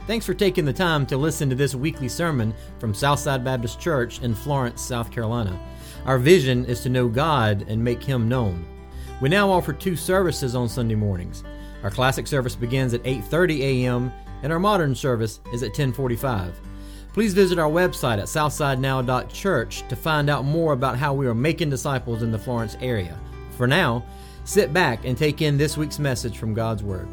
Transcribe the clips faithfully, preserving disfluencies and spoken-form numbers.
Thanks for taking the time to listen to this weekly sermon from Southside Baptist Church in Florence, South Carolina. Our vision is to know God and make Him known. We now offer two services on Sunday mornings. Our classic service begins at eight thirty a.m. and our modern service is at ten forty-five. Please visit our website at southside now dot church to find out more about how we are making disciples in the Florence area. For now, sit back and take in this week's message from God's Word.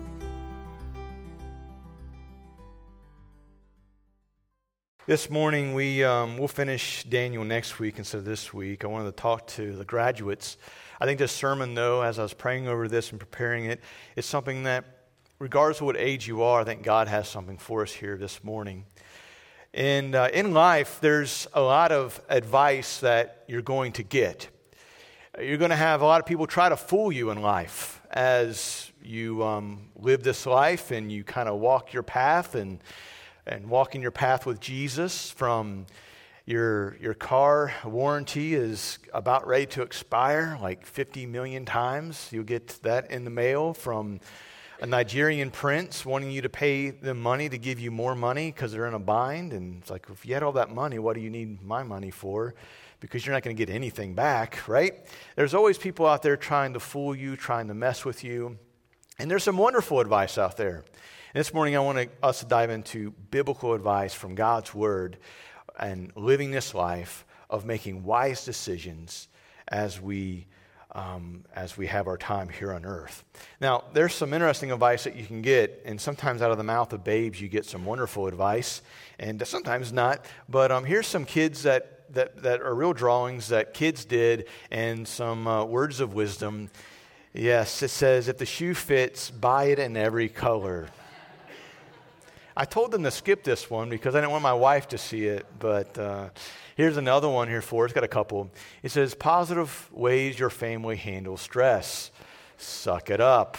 This morning, we, um, we'll finish Daniel next week instead of this week. I wanted to talk to the graduates. I think this sermon, though, as I was praying over this and preparing it, is something that, regardless of what age you are, I think God has something for us here this morning. And uh, in life, there's a lot of advice that you're going to get. You're going to have a lot of people try to fool you in life as you um, live this life and you kind of walk your path and and walking your path with Jesus. From your your car warranty is about ready to expire like fifty million times. You'll get that in the mail from a Nigerian prince wanting you to pay them money to give you more money because they're in a bind. And it's like, if you had all that money, what do you need my money for? Because you're not going to get anything back, right? There's always people out there trying to fool you, trying to mess with you. And there's some wonderful advice out there. And this morning I want to, us to dive into biblical advice from God's Word and living this life of making wise decisions as we um, as we have our time here on earth. Now, there's some interesting advice that you can get, and sometimes out of the mouth of babes you get some wonderful advice, and sometimes not. But um, here's some kids that, that, that are real drawings that kids did, and some uh, words of wisdom. Yes, it says, if the shoe fits, buy it in every color. I told them to skip this one because I didn't want my wife to see it, but uh, here's another one here for us. It's got a couple. It says, positive ways your family handles stress. Suck it up.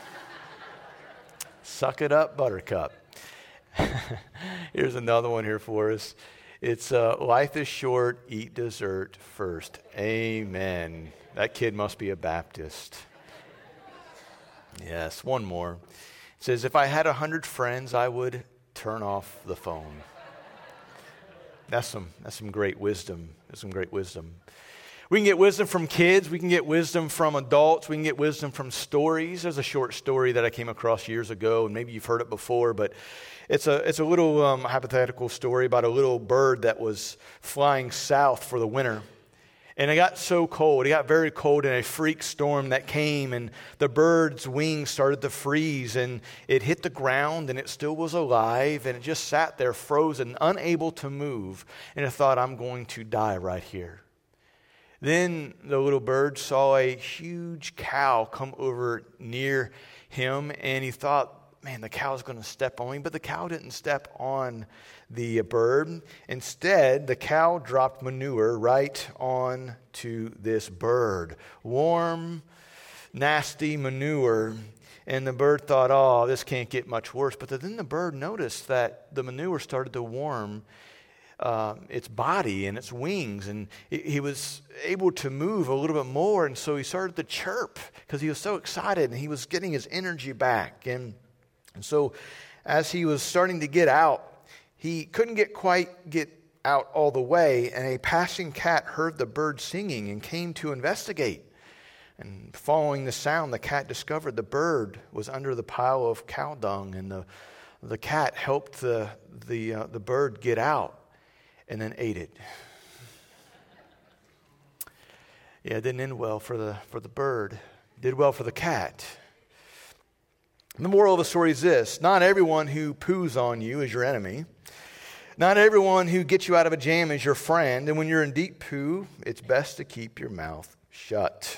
Suck it up, buttercup. Here's another one here for us. It's, uh, life is short, eat dessert first. Amen. That kid must be a Baptist. Yes, one more. It says, if I had a hundred friends, I would turn off the phone. That's some that's some great wisdom. That's some great wisdom. We can get wisdom from kids. We can get wisdom from adults. We can get wisdom from stories. There's a short story that I came across years ago, and maybe you've heard it before, but it's a it's a little um, hypothetical story about a little bird that was flying south for the winter. And it got so cold, it got very cold in a freak storm that came, and the bird's wings started to freeze, and it hit the ground, and it still was alive, and it just sat there frozen, unable to move, and it thought, I'm going to die right here. Then the little bird saw a huge cow come over near him, and he thought, man, the cow's going to step on me, but the cow didn't step on the bird. Instead, the cow dropped manure right on to this bird. Warm, nasty manure. And the bird thought, oh, this can't get much worse. But then the bird noticed that the manure started to warm uh, its body and its wings. And he was able to move a little bit more. And so he started to chirp because he was so excited and he was getting his energy back. And, and so as he was starting to get out, he couldn't get quite get out all the way, and a passing cat heard the bird singing and came to investigate. And following the sound, the cat discovered the bird was under the pile of cow dung, and the the cat helped the the uh, the bird get out, and then ate it. Yeah, it didn't end well for the for the bird. It did well for the cat. The moral of the story is this: not everyone who poos on you is your enemy. Not everyone who gets you out of a jam is your friend. And when you're in deep poo, it's best to keep your mouth shut.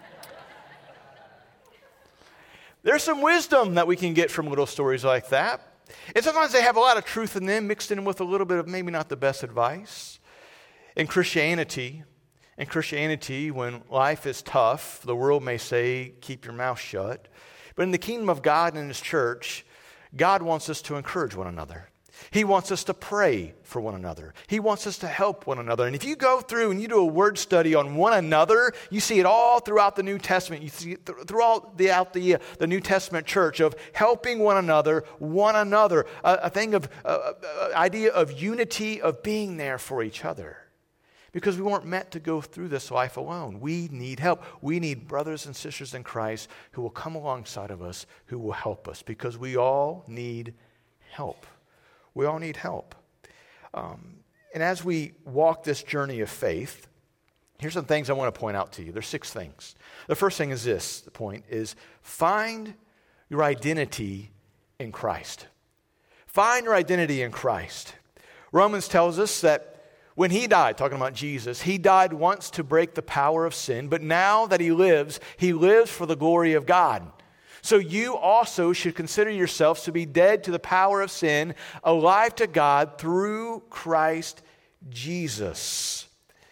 There's some wisdom that we can get from little stories like that. And sometimes they have a lot of truth in them, mixed in with a little bit of maybe not the best advice. In Christianity, in Christianity, when life is tough, the world may say, keep your mouth shut. But in the kingdom of God and in His church, God wants us to encourage one another. He wants us to pray for one another. He wants us to help one another. And if you go through and you do a word study on one another, you see it all throughout the New Testament. You see it th- throughout the, out the, uh, the New Testament church of helping one another, one another, a, a thing of, uh, uh, idea of unity, of being there for each other. Because we weren't meant to go through this life alone. We need help. We need brothers and sisters in Christ who will come alongside of us, who will help us, because we all need help. We all need help. Um, and as we walk this journey of faith, here's some things I want to point out to you. There's six things. The first thing is this, the point is find your identity in Christ. Find your identity in Christ. Romans tells us that when he died, talking about Jesus, he died once to break the power of sin, but now that he lives, he lives for the glory of God. So you also should consider yourselves to be dead to the power of sin, alive to God through Christ Jesus.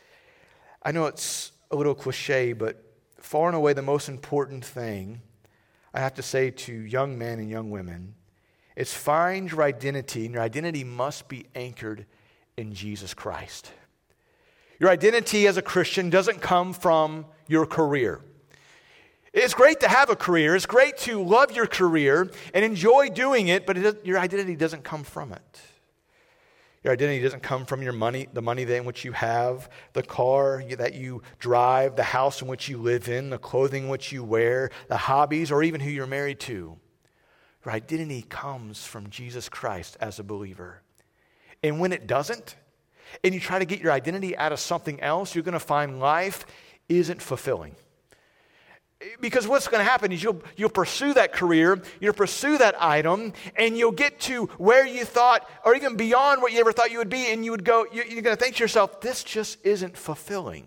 I know it's a little cliche, but far and away the most important thing I have to say to young men and young women is find your identity, and your identity must be anchored in Jesus Christ. Your identity as a Christian doesn't come from your career. It's great to have a career. It's great to love your career and enjoy doing it, but it, your identity doesn't come from it. Your identity doesn't come from your money, the money in which you have, the car that you drive, the house in which you live in, the clothing which you wear, the hobbies, or even who you're married to. Your identity comes from Jesus Christ as a believer. And when it doesn't, and you try to get your identity out of something else, you're going to find life isn't fulfilling. Because what's going to happen is you'll you'll pursue that career, you'll pursue that item, and you'll get to where you thought, or even beyond what you ever thought you would be, and you would go, you're going to think to yourself, this just isn't fulfilling.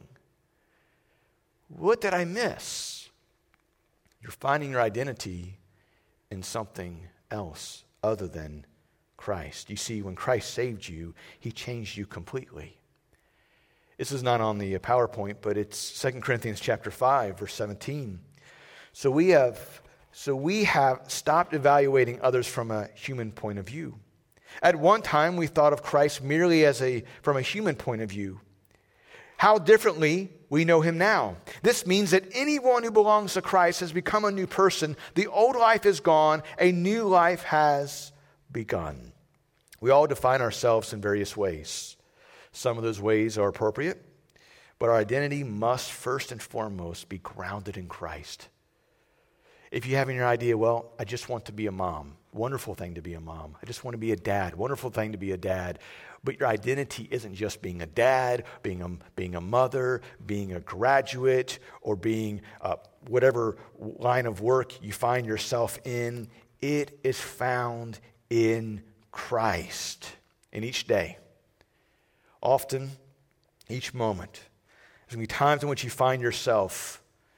What did I miss? You're finding your identity in something else other than Christ. You see, when Christ saved you, he changed you completely. This is not on the PowerPoint, but it's Second Corinthians chapter five, verse seventeen. So we have so we have stopped evaluating others from a human point of view. At one time, we thought of Christ merely as a from a human point of view. How differently we know him now. This means that anyone who belongs to Christ has become a new person. The old life is gone, a new life has begun. We all define ourselves in various ways. Some of those ways are appropriate, but our identity must first and foremost be grounded in Christ. If you have in your idea, well, I just want to be a mom, wonderful thing to be a mom. I just want to be a dad, wonderful thing to be a dad. But your identity isn't just being a dad, being a, being a mother, being a graduate, or being uh, whatever line of work you find yourself in. It is found in Christ in each day. Often, each moment, there's going to be times in which you find yourself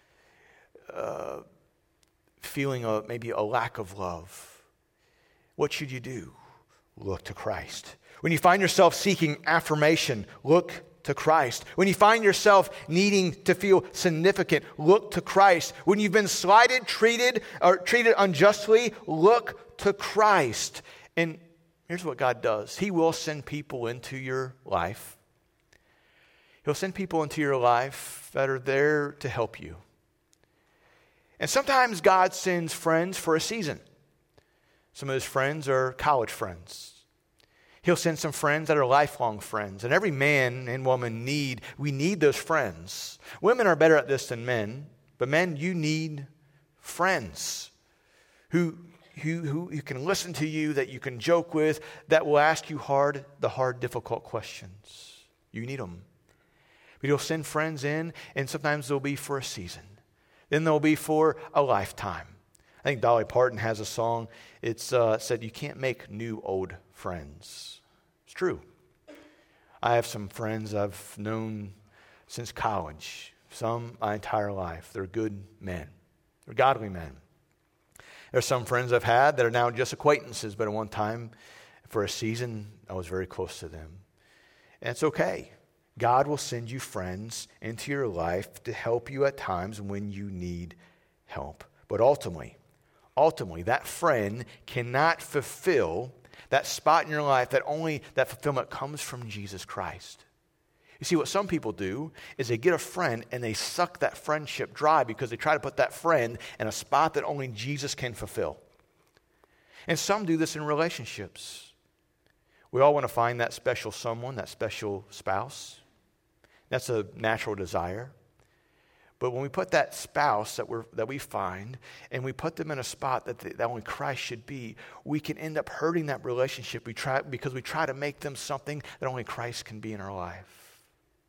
uh, feeling a, maybe a lack of love. What should you do? Look to Christ. When you find yourself seeking affirmation, look to Christ. When you find yourself needing to feel significant, look to Christ. When you've been slighted, treated, or treated unjustly, look to Christ. And here's what God does. He will send people into your life. He'll send people into your life that are there to help you. And sometimes God sends friends for a season. Some of those friends are college friends. He'll send some friends that are lifelong friends. And every man and woman need, we need those friends. Women are better at this than men. But men, you need friends who Who, who, who can listen to you, that you can joke with, that will ask you hard, the hard, difficult questions. You need them. But he'll send friends in, and sometimes they'll be for a season. Then they'll be for a lifetime. I think Dolly Parton has a song. It's uh, said, you can't make new old friends. It's true. I have some friends I've known since college, some my entire life. They're good men. They're godly men. There's some friends I've had that are now just acquaintances, but at one time, for a season, I was very close to them. And it's okay. God will send you friends into your life to help you at times when you need help. But ultimately, ultimately, that friend cannot fulfill that spot in your life that only that fulfillment comes from Jesus Christ. You see, what some people do is they get a friend and they suck that friendship dry because they try to put that friend in a spot that only Jesus can fulfill. And some do this in relationships. We all want to find that special someone, that special spouse. That's a natural desire. But when we put that spouse that, we're, that we find and we put them in a spot that, the, that only Christ should be, we can end up hurting that relationship we try, because we try to make them something that only Christ can be in our life.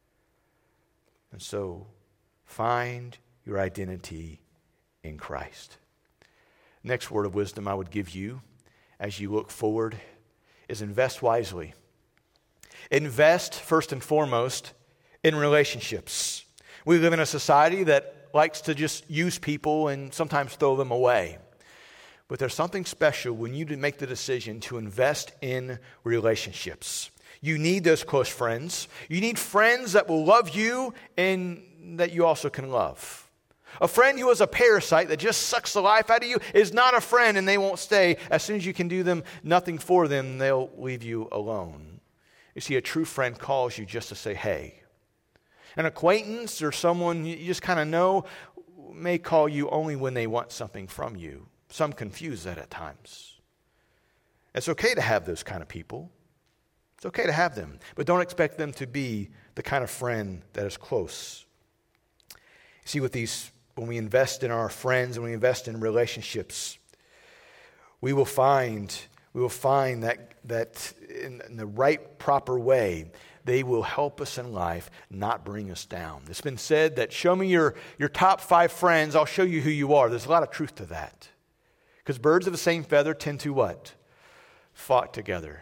And so, find your identity in Christ. Next word of wisdom I would give you as you look forward is invest wisely. Invest, first and foremost, in relationships. We live in a society that likes to just use people and sometimes throw them away. But there's something special when you make the decision to invest in relationships. You need those close friends. You need friends that will love you and that you also can love. A friend who is a parasite that just sucks the life out of you is not a friend, and they won't stay. As soon as you can do them nothing for them, they'll leave you alone. You see, a true friend calls you just to say, hey. An acquaintance or someone you just kind of know may call you only when they want something from you. Some confuse that at times. It's okay to have those kind of people. It's okay to have them, but don't expect them to be the kind of friend that is close. See, with these, when we invest in our friends and we invest in relationships, we will find we will find that that in, in the right, proper way, they will help us in life, not bring us down. It's been said that show me your, your top five friends, I'll show you who you are. There's a lot of truth to that. Because birds of the same feather tend to what? Flock together.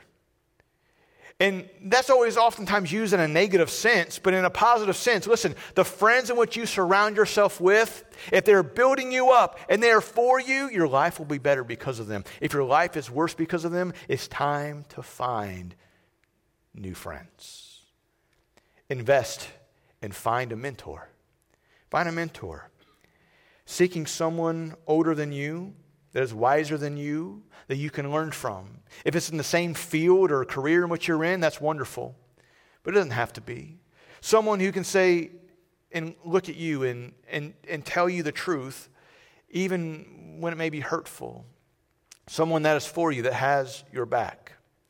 And that's always oftentimes used in a negative sense, but in a positive sense. Listen, the friends in which you surround yourself with, if they're building you up and they're for you, your life will be better because of them. If your life is worse because of them, it's time to find new friends. Invest and find a mentor. Find a mentor. Seeking someone older than you, that is wiser than you, that you can learn from. If it's in the same field or career in which you're in, that's wonderful. But it doesn't have to be. Someone who can say and look at you and, and, and tell you the truth, even when it may be hurtful. Someone that is for you, that has your back.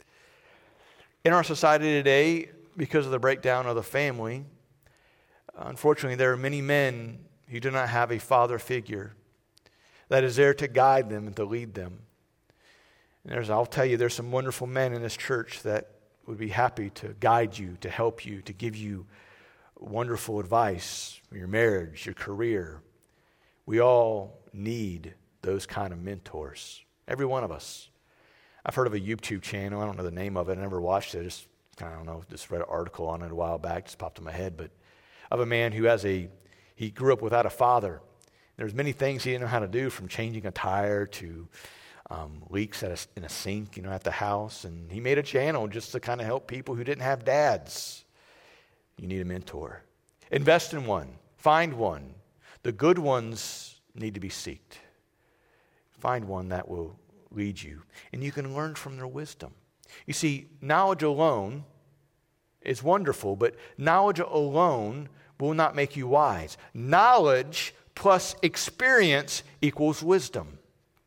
In our society today, because of the breakdown of the family, unfortunately, there are many men who do not have a father figure that is there to guide them and to lead them. And there's, I'll tell you, there's some wonderful men in this church that would be happy to guide you, to help you, to give you wonderful advice for your marriage, your career. We all need those kind of mentors. Every one of us. I've heard of a YouTube channel. I don't know the name of it. I never watched it. I just, I don't know, just read an article on it a while back. Just popped in my head. But of a man who has a, he grew up without a father. There's many things he didn't know how to do, from changing a tire to um, leaks at a, in a sink, you know, at the house. And he made a channel just to kind of help people who didn't have dads. You need a mentor. Invest in one. Find one. The good ones need to be sought. Find one that will lead you. And you can learn from their wisdom. You see, knowledge alone is wonderful, but knowledge alone will not make you wise. Knowledge plus experience equals wisdom.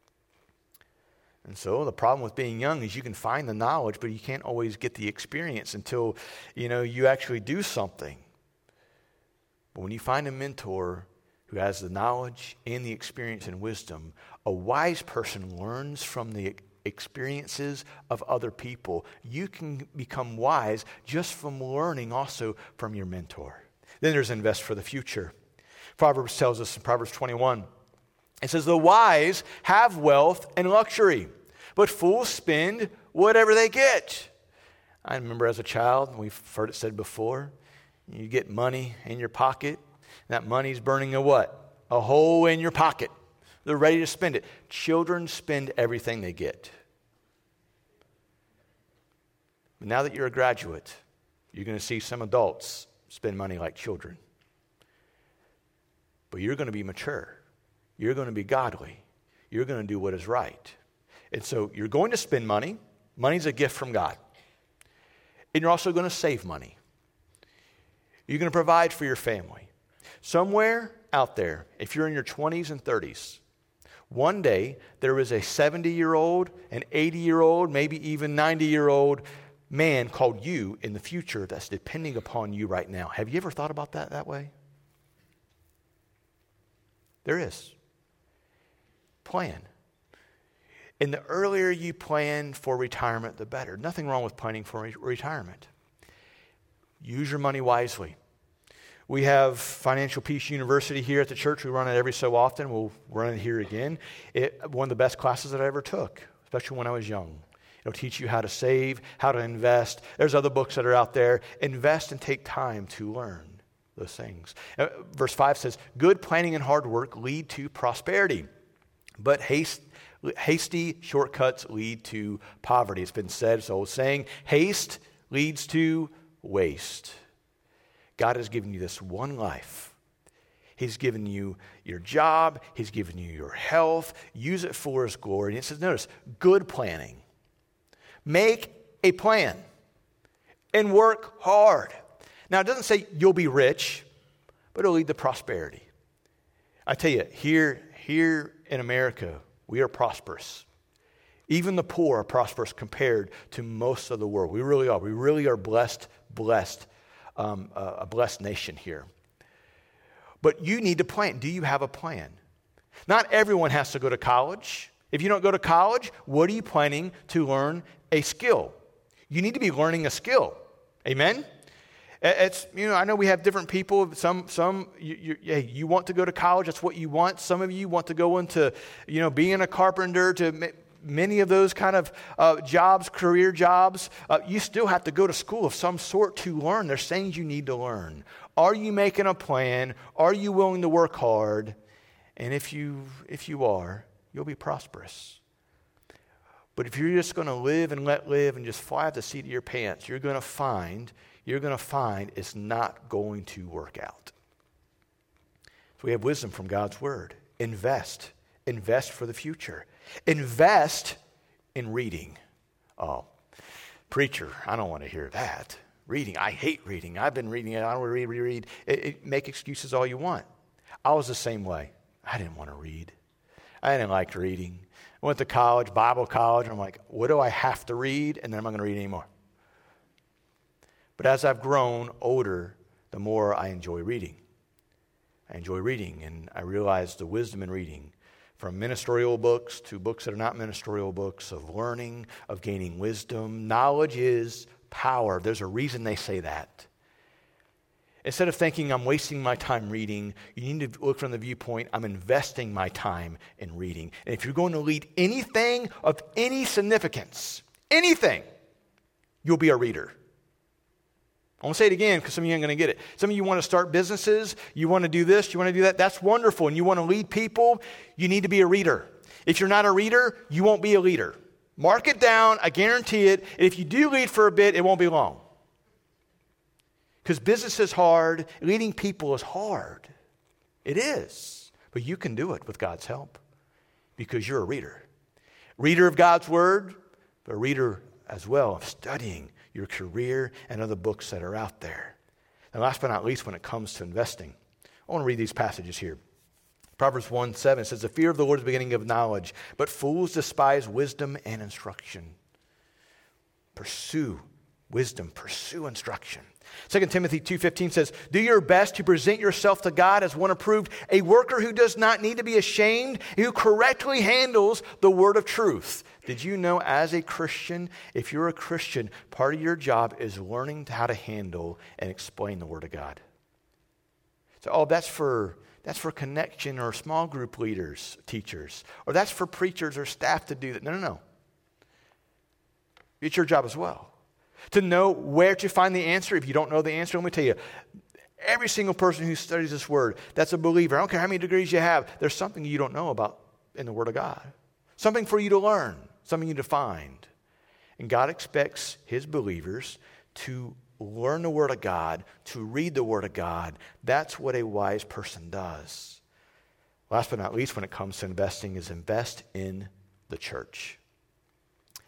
And so the problem with being young is you can find the knowledge, but you can't always get the experience until, you know, you actually do something. But when you find a mentor who has the knowledge and the experience and wisdom, a wise person learns from the experiences of other people. You can become wise just from learning also from your mentor. Then there's invest for the future. Proverbs tells us in Proverbs twenty-one, it says, the wise have wealth and luxury, but fools spend whatever they get. I remember as a child, we've heard it said before, you get money in your pocket, that money's burning a what? A hole in your pocket. They're ready to spend it. Children spend everything they get. But now that you're a graduate, you're going to see some adults spend money like children. But you're going to be mature. You're going to be godly. You're going to do what is right. And so you're going to spend money, Money's a gift from God. And you're also going to save money. You're going to provide for your family. Somewhere out there, if you're in your twenties and thirties, one day there is a seventy-year-old, an eighty-year-old, maybe even ninety-year-old man called you in the future that's depending upon you right now. Have you ever thought about that that way? There is. Plan. And the earlier you plan for retirement, the better. Nothing wrong with planning for re- retirement. Use your money wisely. We have Financial Peace University here at the church. We run it every so often. We'll run it here again. It, one of the best classes that I ever took, especially when I was young. It'll teach you how to save, how to invest. There's other books that are out there. Invest and take time to learn those things. Uh, verse five says, good planning and hard work lead to prosperity, but haste, hasty shortcuts lead to poverty. It's been said, so saying, haste leads to waste. God has given you this one life. He's given you your job. He's given you your health. Use it for His glory. And it says, notice, good planning. Make a plan and work hard. Now, it doesn't say you'll be rich, but it'll lead to prosperity. I tell you, here, here in America, we are prosperous. Even the poor are prosperous compared to most of the world. We really are. We really are blessed, blessed, um, uh, a blessed nation here. But you need to plan. Do you have a plan? Not everyone has to go to college. If you don't go to college, what are you planning to learn a skill? You need to be learning a skill. Amen? It's, you know, I know we have different people. Some, some, you, you, hey, you want to go to college. That's what you want. Some of you want to go into, you know, being a carpenter, to many of those kind of uh, jobs, career jobs. Uh, you still have to go to school of some sort to learn. There's things you need to learn. Are you making a plan? Are you willing to work hard? And if you, if you are, you'll be prosperous. But if you're just going to live and let live and just fly at the seat of your pants, you're going to find, you're going to find it's not going to work out. So we have wisdom from God's word. Invest. Invest for the future. Invest in reading. Oh, preacher, I don't want to hear that. Reading, I hate reading. I've been reading it. I don't read, read, read. It, it, make excuses all you want. I was the same way. I didn't want to read. I didn't like reading. I went to college, Bible college, and I'm like, what do I have to read? And then I'm not going to read anymore. But as I've grown older, the more I enjoy reading. I enjoy reading, and I realize the wisdom in reading, from ministerial books to books that are not ministerial books, of learning, of gaining wisdom. Knowledge is power. There's a reason they say that. Instead of thinking I'm wasting my time reading, you need to look from the viewpoint, I'm investing my time in reading. And if you're going to lead anything of any significance, anything, you'll be a reader. I want to say it again because some of you aren't going to get it. Some of you want to start businesses, you want to do this, you want to do that. That's wonderful. And you want to lead people, you need to be a reader. If you're not a reader, you won't be a leader. Mark it down, I guarantee it. And if you do lead for a bit, it won't be long. Because business is hard, leading people is hard. It is. But you can do it with God's help because you're a reader. Reader of God's word, but a reader as well of studying your career and other books that are out there. And last but not least, when it comes to investing, I want to read these passages here. Proverbs one seven says, the fear of the Lord is the beginning of knowledge, but fools despise wisdom and instruction. Pursue wisdom, pursue instruction. Second Timothy two fifteen says, do your best to present yourself to God as one approved, a worker who does not need to be ashamed, who correctly handles the word of truth. Did you know as a Christian, if you're a Christian, part of your job is learning how to handle and explain the word of God? So, oh, that's for that's for connection or small group leaders, teachers, or that's for preachers or staff to do that. No, no, no. It's your job as well. To know where to find the answer. If you don't know the answer, let me tell you, every single person who studies this word, that's a believer. I don't care how many degrees you have, there's something you don't know about in the word of God. Something for you to learn, something you to find. And God expects his believers to learn the word of God, to read the word of God. That's what a wise person does. Last but not least, when it comes to investing, is invest in the church.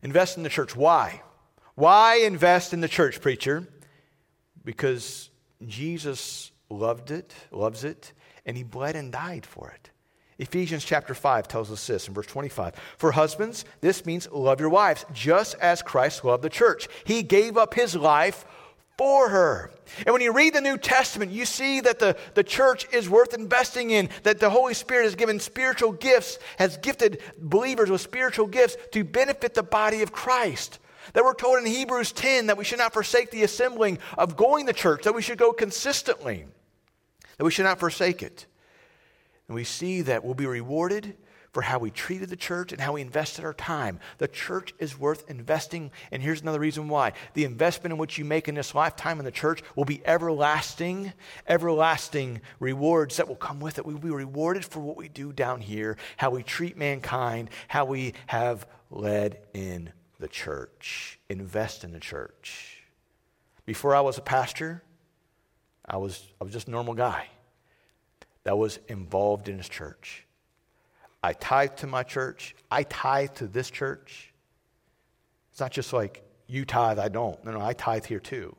Invest in the church. Why? Why invest in the church, preacher? Because Jesus loved it, loves it, and he bled and died for it. Ephesians chapter five tells us this in verse twenty-five. For husbands, this means love your wives, just as Christ loved the church. He gave up his life for her. And when you read the New Testament, you see that the, the church is worth investing in, that the Holy Spirit has given spiritual gifts, has gifted believers with spiritual gifts to benefit the body of Christ. That we're told in Hebrews ten that we should not forsake the assembling of going to church, that we should go consistently, that we should not forsake it. And we see that we'll be rewarded for how we treated the church and how we invested our time. The church is worth investing, and here's another reason why. The investment in which you make in this lifetime in the church will be everlasting, everlasting rewards that will come with it. We will be rewarded for what we do down here, how we treat mankind, how we have led in the church. Invest in the church. Before I was a pastor, I was, I was just a normal guy that was involved in his church. I tithe to my church. I tithe to this church. It's not just like you tithe, I don't. No, no, I tithe here too.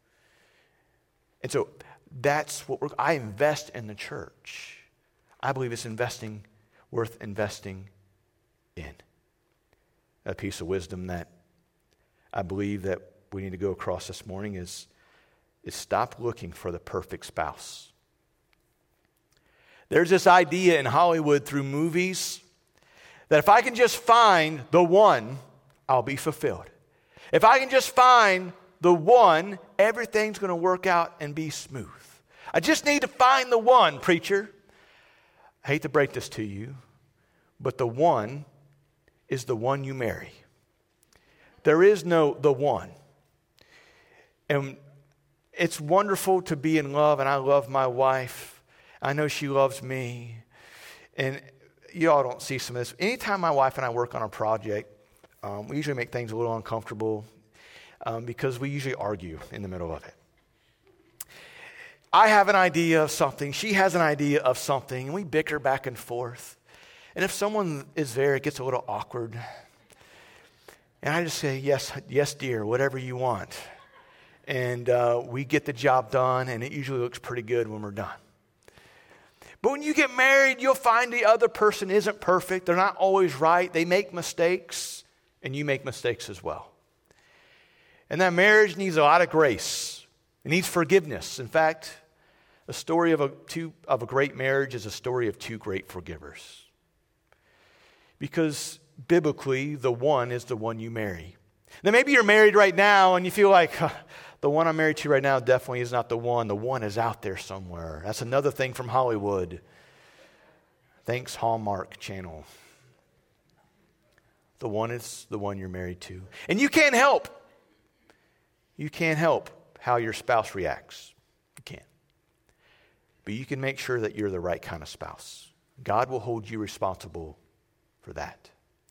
And so that's what we're, I invest in the church. I believe it's investing, worth investing in. A piece of wisdom that I believe that we need to go across this morning is, is stop looking for the perfect spouse. There's this idea in Hollywood through movies that if I can just find the one, I'll be fulfilled. If I can just find the one, everything's going to work out and be smooth. I just need to find the one, preacher. I hate to break this to you, but the one is the one you marry. There is no the one. And it's wonderful to be in love, and I love my wife. I know she loves me. And you all don't see some of this. Anytime my wife and I work on a project, um, we usually make things a little uncomfortable um, because we usually argue in the middle of it. I have an idea of something. She has an idea of something. And we bicker back and forth. And if someone is there, it gets a little awkward. And I just say, yes, yes, dear, whatever you want. And uh, we get the job done, and it usually looks pretty good when we're done. But when you get married, you'll find the other person isn't perfect. They're not always right. They make mistakes, and you make mistakes as well. And that marriage needs a lot of grace. It needs forgiveness. In fact, the story of a, two, of a great marriage is a story of two great forgivers. Because biblically, the one is the one you marry. Now, maybe you're married right now, and you feel like, huh, the one I'm married to right now definitely is not the one. The one is out there somewhere. That's another thing from Hollywood. Thanks, Hallmark Channel. The one is the one you're married to. And you can't help. You can't help how your spouse reacts. You can't. But you can make sure that you're the right kind of spouse. God will hold you responsible for that.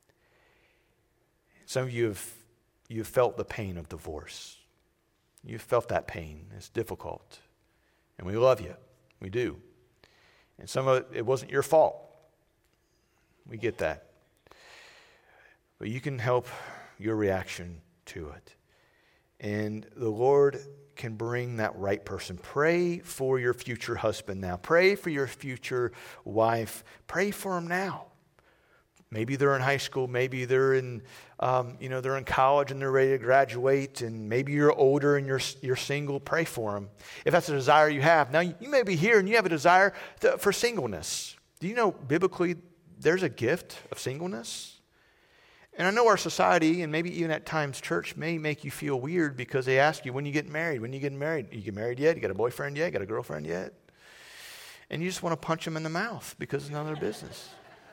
Some of you have, you have felt the pain of divorce. You've felt that pain. It's difficult. And we love you. We do. And some of it, it wasn't your fault. We get that. But you can help your reaction to it. And the Lord can bring that right person. Pray for your future husband now. Pray for your future wife. Pray for them now. Maybe they're in high school. Maybe they're in, um, you know, they're in college and they're ready to graduate. And maybe you're older and you're you're single. Pray for them if that's a desire you have. Now you may be here and you have a desire to, for singleness. Do you know biblically there's a gift of singleness? And I know our society and maybe even at times church may make you feel weird because they ask you when you get married. When you get married, you get married yet? You got a boyfriend yet? You got a girlfriend yet? And you just want to punch them in the mouth because it's none of their business.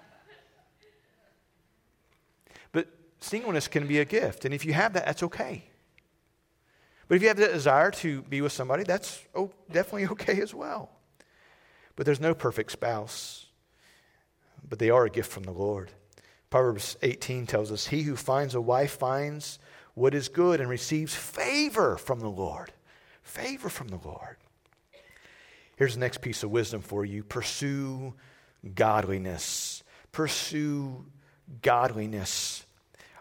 But singleness can be a gift. And if you have that, that's okay. But if you have that desire to be with somebody, that's oh, definitely okay as well. But there's no perfect spouse. But they are a gift from the Lord. Proverbs eighteen tells us, he who finds a wife finds what is good and receives favor from the Lord. Favor from the Lord. Here's the next piece of wisdom for you. Pursue godliness. Pursue godliness.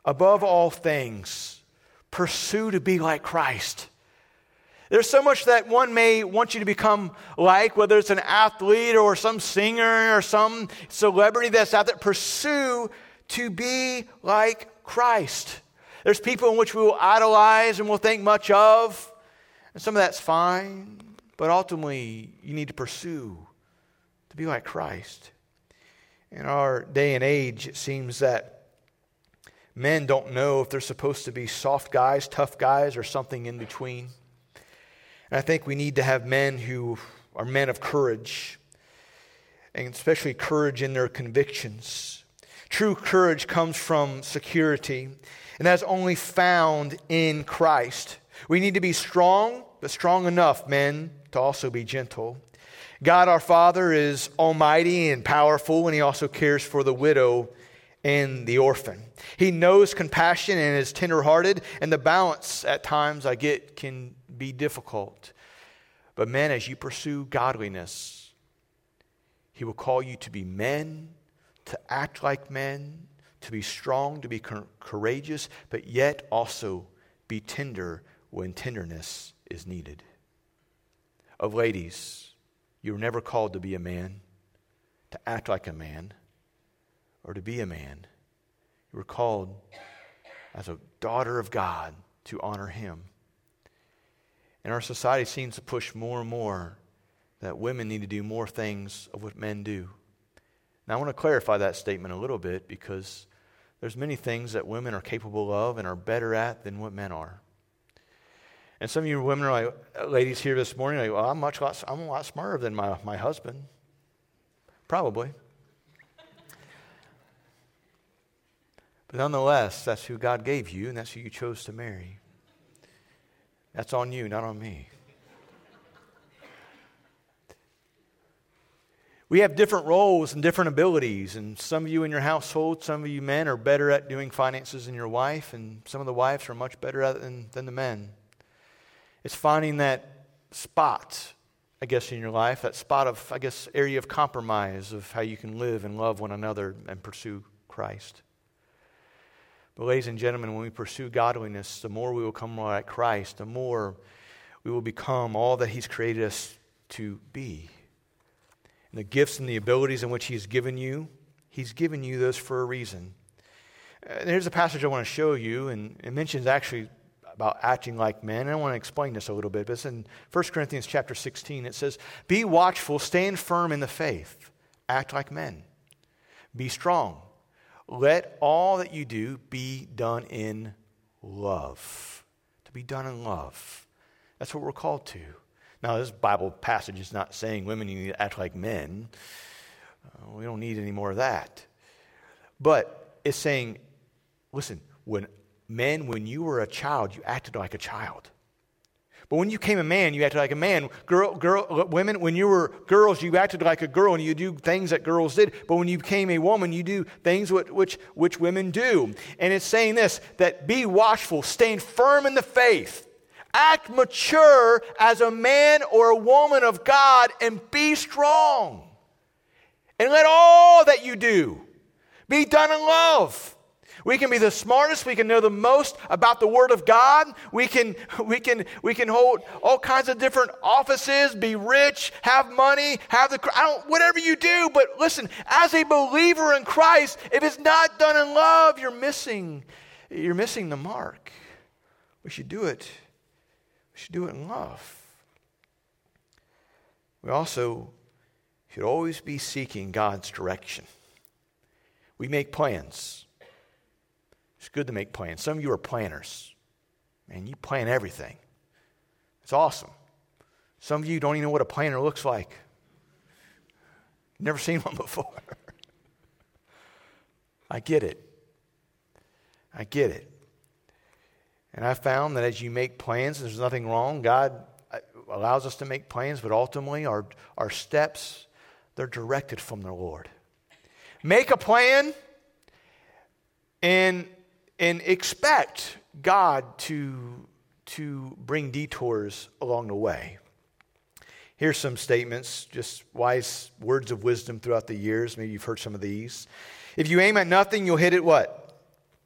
above all things, pursue to be like Christ. There's so much that one may want you to become like, whether it's an athlete or some singer or some celebrity that's out there. Pursue to be like Christ. There's people in which we will idolize and we'll think much of, and some of that's fine, but ultimately you need to pursue to be like Christ. In our day and age, it seems that men don't know if they're supposed to be soft guys, tough guys, or something in between. And I think we need to have men who are men of courage, and especially courage in their convictions. True courage comes from security, and that's only found in Christ. We need to be strong, but strong enough, men, to also be gentle. God our Father is almighty and powerful, and He also cares for the widow and the orphan. He knows compassion and is tenderhearted, and the balance at times I get can be difficult. But men, as you pursue godliness, He will call you to be men, to act like men, to be strong, to be courageous, but yet also be tender when tenderness is needed. Of ladies, you were never called to be a man, to act like a man, or to be a man. You were called as a daughter of God to honor Him. And our society seems to push more and more that women need to do more things of what men do. Now I want to clarify that statement a little bit, because there's many things that women are capable of and are better at than what men are. And some of you women are like, ladies here this morning, are like, well, I'm much less, I'm a lot smarter than my, my husband. Probably. But nonetheless, that's who God gave you, and that's who you chose to marry. That's on you, not on me. We have different roles and different abilities, and some of you in your household, some of you men are better at doing finances than your wife, and some of the wives are much better at it than, than the men. It's finding that spot, I guess, in your life, that spot of, I guess, area of compromise of how you can live and love one another and pursue Christ. But ladies and gentlemen, when we pursue godliness, the more we will come more like Christ, the more we will become all that He's created us to be. And the gifts and the abilities in which He's given you, He's given you those for a reason. And here's a passage I want to show you, and it mentions actually about acting like men. And I want to explain this a little bit, but it's in First Corinthians chapter sixteen. It says, "Be watchful, stand firm in the faith, act like men. Be strong. Let all that you do be done in love." To be done in love. That's what we're called to. Now, this Bible passage is not saying women need to act like men. Uh, we don't need any more of that. But it's saying, listen, when men, when you were a child, you acted like a child. But when you became a man, you acted like a man. Girl, girl, women, when you were girls, you acted like a girl, and you do things that girls did. But when you became a woman, you do things which, which, which women do. And it's saying this, that be watchful, stand firm in the faith, act mature as a man or a woman of God, and be strong. And let all that you do be done in love. We can be the smartest. We can know the most about the Word of God. We can, we can, we can hold all kinds of different offices, be rich, have money, have the, I don't, whatever you do. But listen, as a believer in Christ, if it's not done in love, you're missing, you're missing the mark. We should do it. We should do it in love. We also should always be seeking God's direction. We make plans. It's good to make plans. Some of you are planners. Man, you plan everything. It's awesome. Some of you don't even know what a planner looks like. Never seen one before. I get it. I get it. And I found that as you make plans, there's nothing wrong. God allows us to make plans, but ultimately our, our steps, they're directed from the Lord. Make a plan and And expect God to, to bring detours along the way. Here's some statements, just wise words of wisdom throughout the years. Maybe you've heard some of these. If you aim at nothing, you'll hit it what?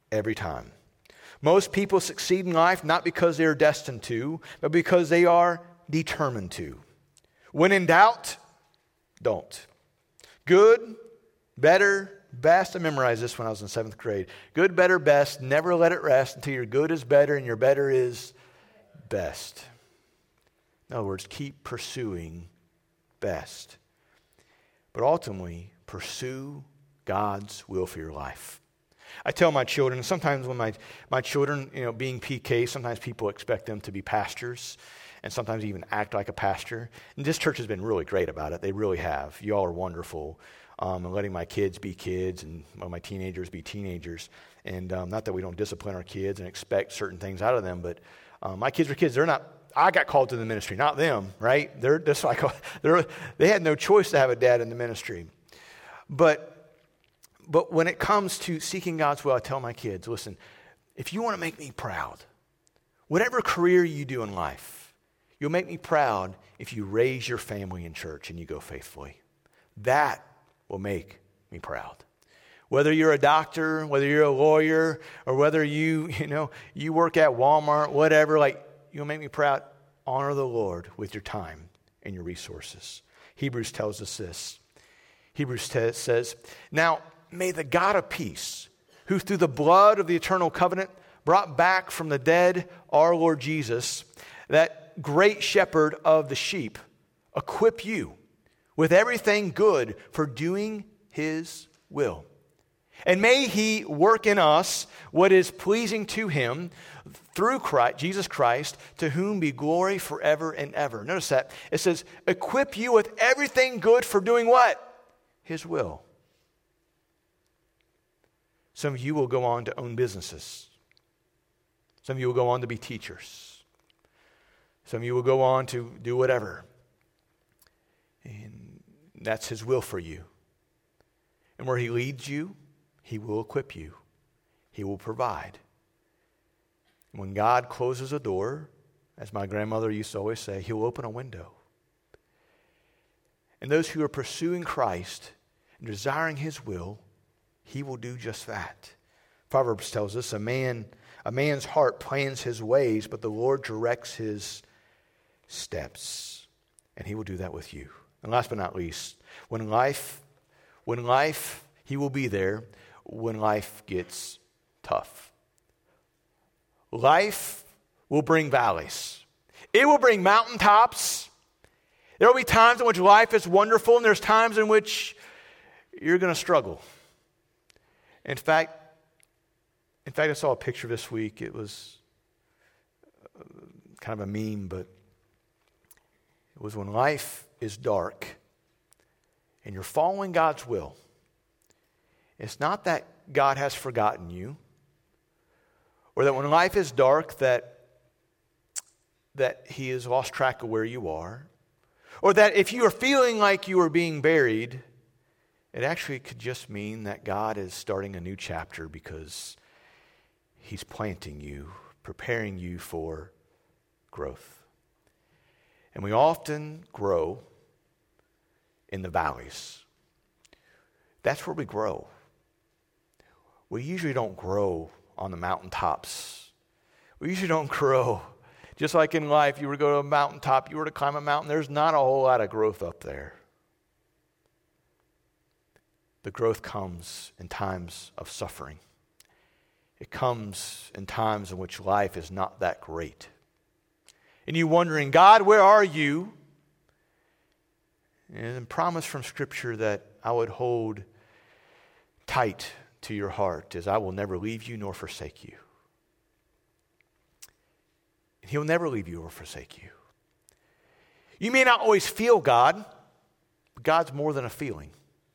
every time. Most people succeed in life not because they are destined to, but because they are determined to. When in doubt, don't. Good, better, best. I memorized this when I was in seventh grade. Good, better, best. Never let it rest until your good is better and your better is best. In other words, keep pursuing best. But ultimately, pursue God's will for your life. I tell my children, sometimes when my, my children, you know, being P K, sometimes people expect them to be pastors and sometimes even act like a pastor. And this church has been really great about it. They really have. You all are wonderful. Um, and letting my kids be kids and well, my teenagers be teenagers. And um, not that we don't discipline our kids and expect certain things out of them, but um, my kids are kids. They're not, I got called to the ministry, not them, right? They're just like, they're, they had no choice to have a dad in the ministry. But But when it comes to seeking God's will, I tell my kids, listen, if you want to make me proud, whatever career you do in life, you'll make me proud if you raise your family in church and you go faithfully. That will make me proud. Whether you're a doctor, whether you're a lawyer, or whether you, you know, you work at Walmart, whatever, like, you'll make me proud. Honor the Lord with your time and your resources. Hebrews tells us this. Hebrews t- says, now, may the God of peace, who through the blood of the eternal covenant brought back from the dead our Lord Jesus, that great shepherd of the sheep, equip you with everything good for doing his will. And may he work in us what is pleasing to him through Christ, Jesus Christ, to whom be glory forever and ever. Notice that. It says, equip you with everything good for doing what? His will. Some of you will go on to own businesses. Some of you will go on to be teachers. Some of you will go on to do whatever. And that's his will for you. And where he leads you, he will equip you. He will provide. When God closes a door, as my grandmother used to always say, he'll open a window. And those who are pursuing Christ and desiring his will, he will do just that. Proverbs tells us a man, a man's heart plans his ways, but the Lord directs his steps. And he will do that with you. And last but not least, when life, when life, he will be there when life gets tough. Life will bring valleys. It will bring mountaintops. There will be times in which life is wonderful, and there's times in which you're going to struggle. In fact, in fact, I saw a picture this week. It was kind of a meme, but it was when life is dark and you're following God's will. It's not that God has forgotten you, or that when life is dark that, that he has lost track of where you are, or that if you are feeling like you are being buried, it actually could just mean that God is starting a new chapter because he's planting you, preparing you for growth. And we often grow in the valleys. That's where we grow. We usually don't grow on the mountaintops. We usually don't grow. Just like in life, you were to go to a mountaintop, you were to climb a mountain, there's not a whole lot of growth up there. The growth comes in times of suffering. It comes in times in which life is not that great. And you wondering, God, where are you? And promise from Scripture that I would hold tight to your heart as I will never leave you nor forsake you. And he'll never leave you or forsake you. You may not always feel God, but God's more than a feeling.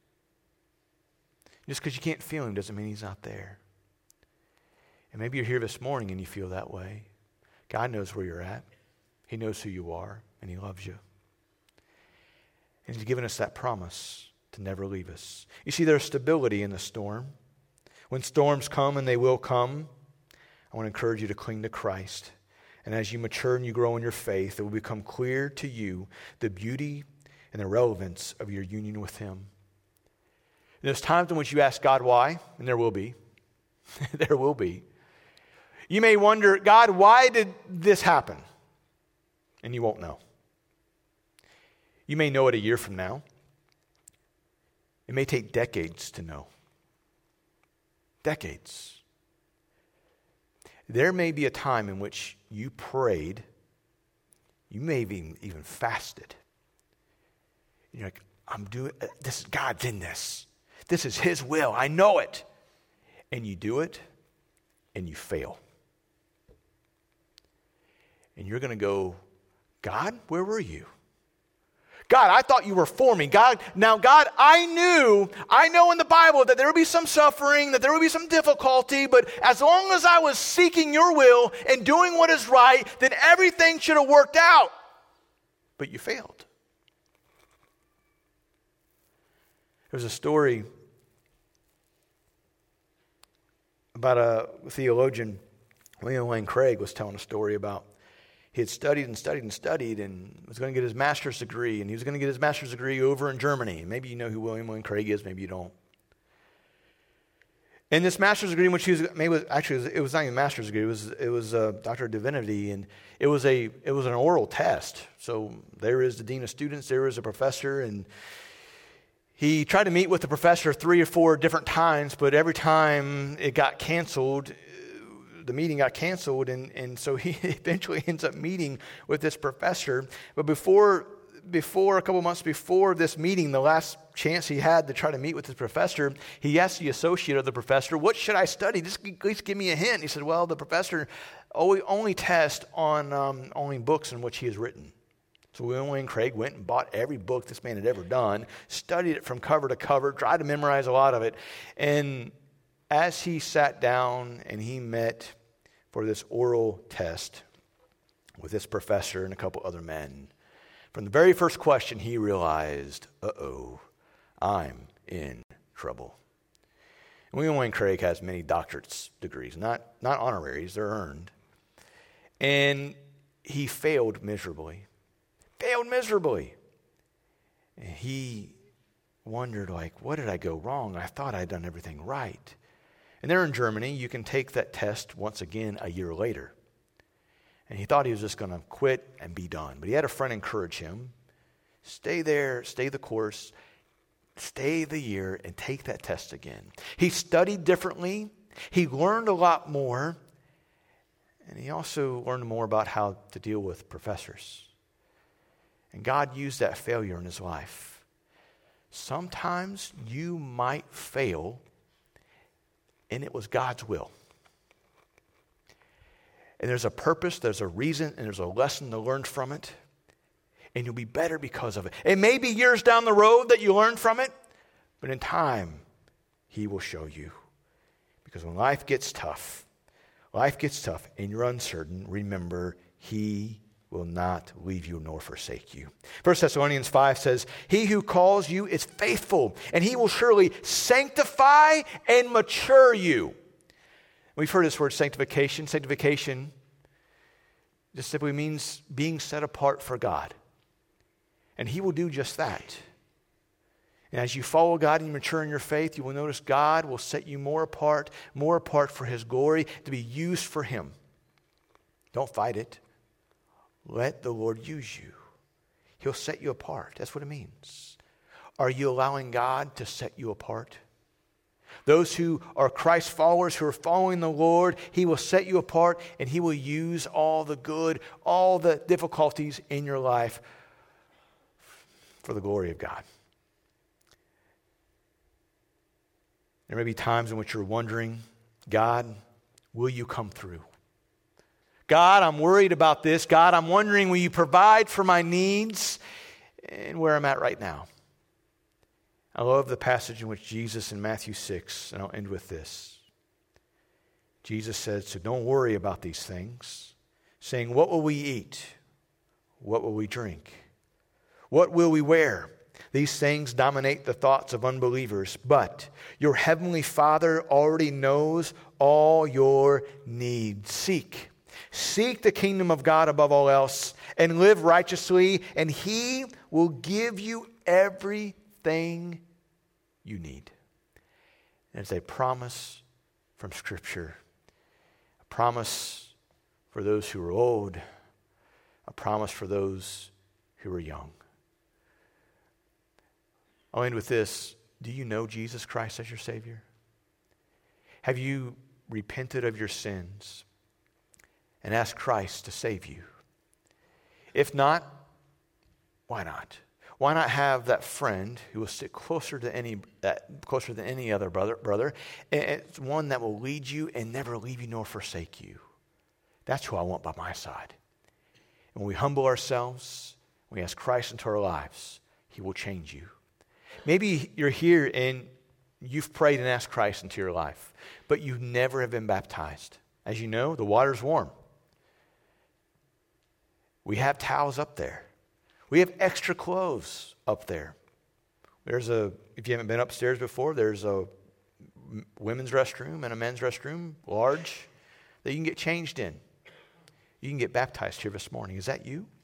Just because you can't feel him doesn't mean he's not there. And maybe you're here this morning and you feel that way. God knows where you're at. He knows who you are, and he loves you. And he's given us that promise to never leave us. You see, there's stability in the storm. When storms come, and they will come, I want to encourage you to cling to Christ. And as you mature and you grow in your faith, it will become clear to you the beauty and the relevance of your union with him. And there's times in which you ask God why, and there will be. There will be. You may wonder, God, why did this happen? And you won't know. You may know it a year from now. It may take decades to know. Decades. There may be a time in which you prayed, you may have even, even fasted. You're like, I'm doing this, God's in this. This is His will. I know it. And you do it, and you fail. And you're going to go, God, where were you? God, I thought you were for me. God, now God, I knew, I know in the Bible that there would be some suffering, that there would be some difficulty, but as long as I was seeking your will and doing what is right, then everything should have worked out. But you failed. There's a story about a theologian, William Lane Craig, was telling a story about he had studied and studied and studied and was going to get his master's degree, and he was going to get his master's degree over in Germany. Maybe you know who William Lane Craig is, maybe you don't. And this master's degree, which he was, maybe it was, actually it was, it was not even a master's degree, it was it was a Doctor of Divinity, and it was a it was an oral test. So there is the dean of students, there is a professor, and he tried to meet with the professor three or four different times, but every time it got canceled, the meeting got canceled, and, and so he eventually ends up meeting with this professor. But before, before a couple months before this meeting, the last chance he had to try to meet with this professor, he asked the associate of the professor, what should I study? Just at least give me a hint. He said, well, the professor only, only tests on um, only books in which he has written. So William Lane Craig went and bought every book this man had ever done, studied it from cover to cover, tried to memorize a lot of it. And as he sat down and he met for this oral test with this professor and a couple other men, from the very first question he realized, uh-oh, I'm in trouble. And William Lane Craig has many doctorate degrees, not, not honoraries, they're earned. And he failed miserably. Failed miserably. And he wondered, like, what did I go wrong? I thought I'd done everything right. And there in Germany, you can take that test once again a year later. And he thought he was just going to quit and be done. But he had a friend encourage him, stay there, stay the course, stay the year, and take that test again. He studied differently. He learned a lot more. And he also learned more about how to deal with professors. And God used that failure in his life. Sometimes you might fail, and it was God's will. And there's a purpose, there's a reason, and there's a lesson to learn from it. And you'll be better because of it. It may be years down the road that you learn from it, but in time, He will show you. Because when life gets tough, life gets tough, and you're uncertain, remember, He will not leave you nor forsake you. First Thessalonians five says, He who calls you is faithful, and He will surely sanctify and mature you. We've heard this word sanctification. Sanctification just simply means being set apart for God. And He will do just that. And as you follow God and you mature in your faith, you will notice God will set you more apart, more apart for His glory, to be used for Him. Don't fight it. Let the Lord use you. He'll set you apart. That's what it means. Are you allowing God to set you apart? Those who are Christ followers, who are following the Lord, He will set you apart, and He will use all the good, all the difficulties in your life for the glory of God. There may be times in which you're wondering, God, will you come through? God, I'm worried about this. God, I'm wondering, will you provide for my needs and where I'm at right now? I love the passage in which Jesus in Matthew six, and I'll end with this. Jesus said, so don't worry about these things, saying, what will we eat? What will we drink? What will we wear? These things dominate the thoughts of unbelievers, but your heavenly Father already knows all your needs. Seek. Seek the kingdom of God above all else and live righteously, and He will give you everything you need. And it's a promise from Scripture. A promise for those who are old, a promise for those who are young. I'll end with this. Do you know Jesus Christ as your Savior? Have you repented of your sins and asked Christ to save you? If not, why not? Why not have that friend who will stick closer to any that closer than any other brother, brother, and it's one that will lead you and never leave you nor forsake you? That's who I want by my side. And when we humble ourselves, when we ask Christ into our lives, He will change you. Maybe you're here and you've prayed and asked Christ into your life, but you never have been baptized. As you know, the water's warm. We have towels up there. We have extra clothes up there. There's a, if you haven't been upstairs before, there's a women's restroom and a men's restroom, large, that you can get changed in. You can get baptized here this morning. Is that you?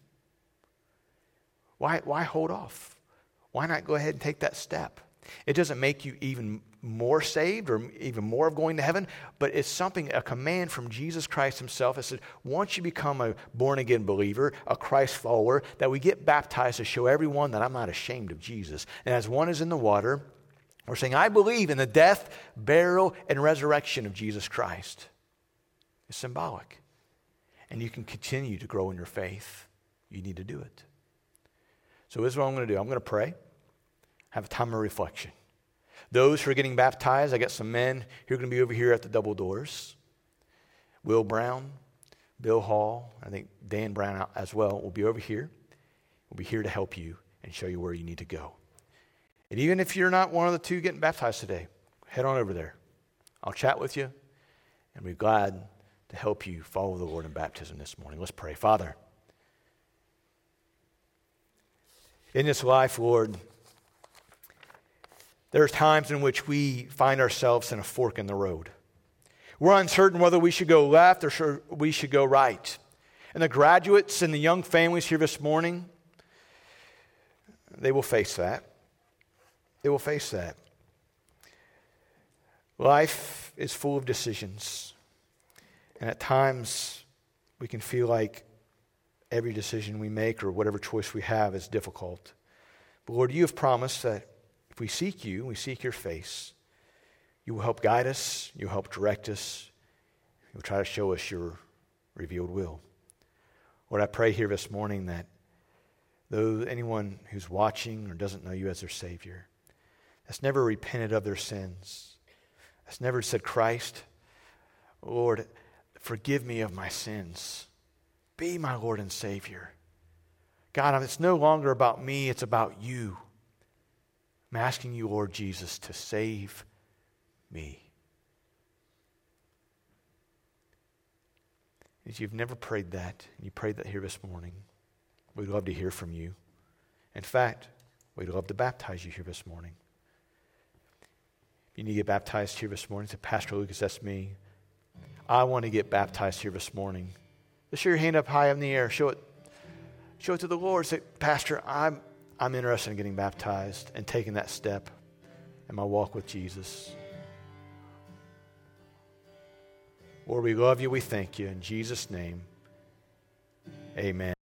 Why, why hold off? Why not go ahead and take that step? It doesn't make you even more saved or even more of going to heaven, but it's something, a command from Jesus Christ Himself that says, once you become a born-again believer, a Christ follower, that we get baptized to show everyone that I'm not ashamed of Jesus. And as one is in the water, we're saying, I believe in the death, burial, and resurrection of Jesus Christ. It's symbolic. And you can continue to grow in your faith. You need to do it. So this is what I'm going to do. I'm going to pray. Have a time of reflection. Those who are getting baptized, I got some men who are going to be over here at the double doors. Will Brown, Bill Hall, I think Dan Brown as well will be over here. We'll be here to help you and show you where you need to go. And even if you're not one of the two getting baptized today, head on over there. I'll chat with you and be glad to help you follow the Lord in baptism this morning. Let's pray. Father, in this life, Lord, there are times in which we find ourselves in a fork in the road. We're uncertain whether we should go left or we should go right. And the graduates and the young families here this morning, they will face that. They will face that. Life is full of decisions. And at times, we can feel like every decision we make or whatever choice we have is difficult. But Lord, you have promised that if we seek you, we seek your face, you will help guide us, you'll help direct us, you'll try to show us your revealed will. Lord, I pray here this morning that though anyone who's watching or doesn't know you as their Savior, that's never repented of their sins, that's never said, Christ, Lord, forgive me of my sins. Be my Lord and Savior. God, it's no longer about me, it's about you. I'm asking you, Lord Jesus, to save me. If you've never prayed that, and you prayed that here this morning, we'd love to hear from you. In fact, we'd love to baptize you here this morning. If you need to get baptized here this morning, say, Pastor Lucas, that's me. I want to get baptized here this morning. Just show your hand up high in the air. Show it, show it to the Lord. Say, Pastor, I'm I'm interested in getting baptized and taking that step in my walk with Jesus. Lord, we love you. We thank you. In Jesus' name, amen.